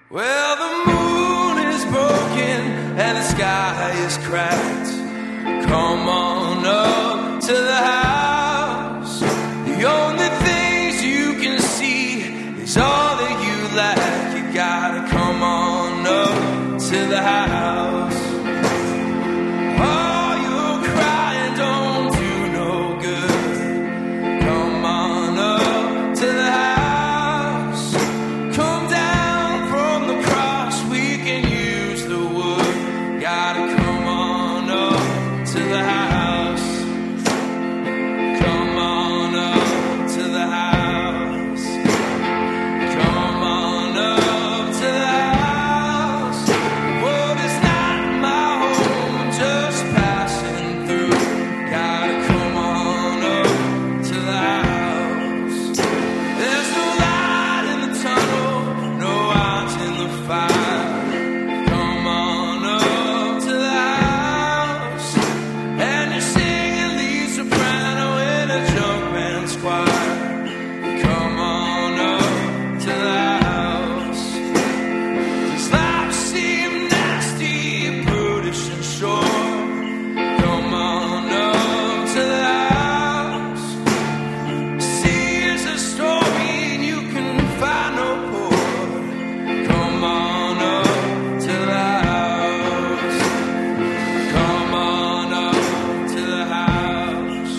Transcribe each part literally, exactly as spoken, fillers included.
Well, the moon is broken and the sky is cracked. Come on up to the house. The only things you can see is all that you lack. You gotta come on up to the house. All your crying don't do no good. Come on up to the house. Come down from the cross, we can use the wood. Gotta come on up to the house. Come on up to the house. Come on up to the house. The world is not my home, I'm just passing through. Gotta come on up to the house. There's no light in the tunnel, no light in the fire. Come on up to the house. And you're singing lead soprano in a junk band choir. Come on up to the house. Does life seem nasty, brutish and short? Come on up to the house. See, it's a story and you can find no port. Come on up to the house. Come on up to the house.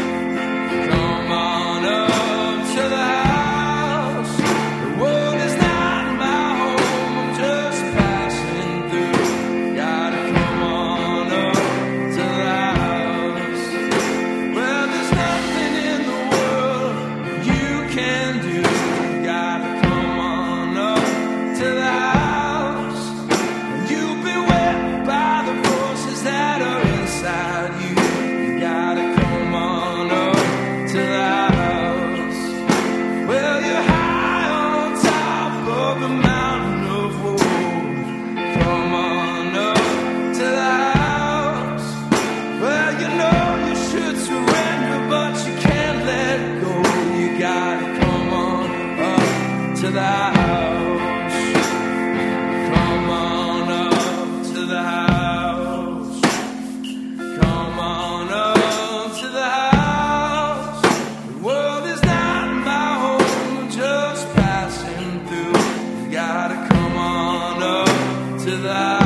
Come on up to the house. The world is not my home, I'm just passing through. Gotta come on up to the house. Well, there's nothing in the world you can do. Gotta come on up to the house. You've been wet by the forces that are inside you. You gotta come on up to the house. Well, you're high on top of the mountain of woe. Come on up to the house. Well, you know you should surrender, but you can't let go. You gotta come on up to the house. Come on up to the house. Come on up to the house. The world is not my home, I'm just passing through. You gotta come on up to the house.